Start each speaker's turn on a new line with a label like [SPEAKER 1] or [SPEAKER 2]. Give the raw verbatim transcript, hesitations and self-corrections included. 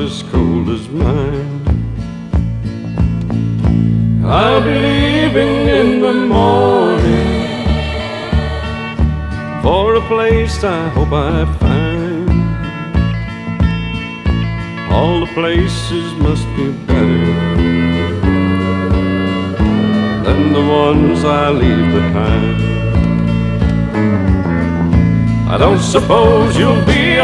[SPEAKER 1] as cold as mine. I'll be leaving in the morning for a place I hope I find. All the places must be better than the ones I leave behind. I don't suppose you'll be